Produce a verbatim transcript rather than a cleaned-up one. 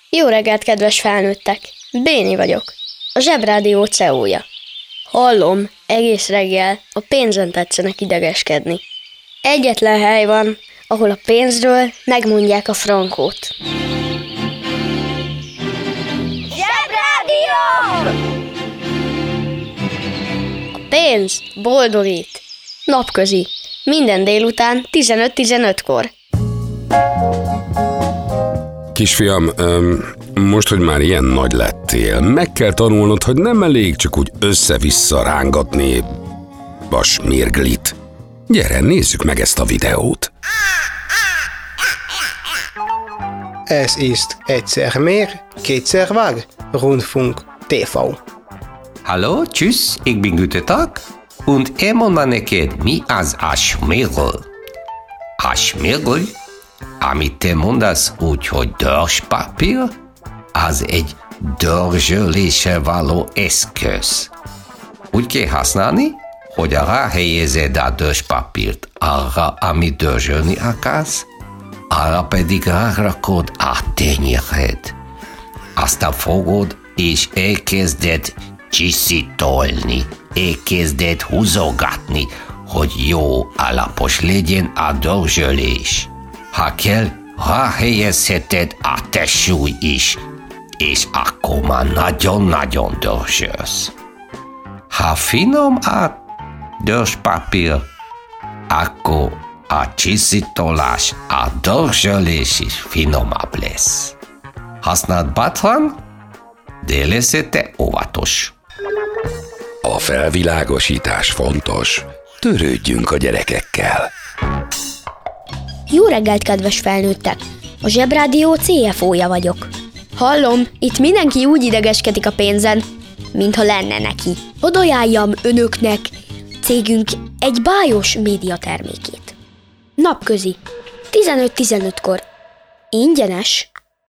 Jó reggelt, kedves felnőttek! Béni vagyok, a Zsebrádió cé e ó-ja. Hallom, egész reggel a pénzen tetszenek idegeskedni. Egyetlen hely van, ahol a pénzről megmondják a frankót. Zsebrádió! A pénz boldogít. Napközi. Minden délután tizenöt tizenötkor. Kisfiam, most, hogy már ilyen nagy lettél, meg kell tanulnod, hogy nem elég csak úgy össze-vissza rángatni a smirglit. Gyere, nézzük meg ezt a videót. Ez ist egyszer meer, kétszer vár, Rundfunk té vé. Hallo, tschüss, ik ben Gütetak und én mondom neked, mi az a smirgl. A smirgl, amit te mondasz úgy, hogy dörspapír, az egy dörzsölésre való eszköz. Úgy kell használni, hogy ráhelyezed a dörspapírt arra, amit dörzsölni akarsz, arra pedig rárakod a tenyéred. Aztán fogod, és elkezded csiszítolni, elkezded húzogatni, hogy jó alapos legyen a dörzsölés. Ha kell, ráhelyezheted a testsúly is, és akkor már nagyon-nagyon dörzsölsz. Ha finom a dörspapír, akkor a csiszítolás, a dörzsölés is finomabb lesz. Használd bátran, de leszel te óvatos. A felvilágosítás fontos. Törődjünk a gyerekekkel. Jó reggelt, kedves felnőttek! A Zsebrádió cé ef ó-ja vagyok. Hallom, itt mindenki úgy idegeskedik a pénzen, mintha lenne neki. Hadd ajánljam önöknek cégünk egy bájos médiatermékét. Napközi, tizenöt tizenötkor. Ingyenes.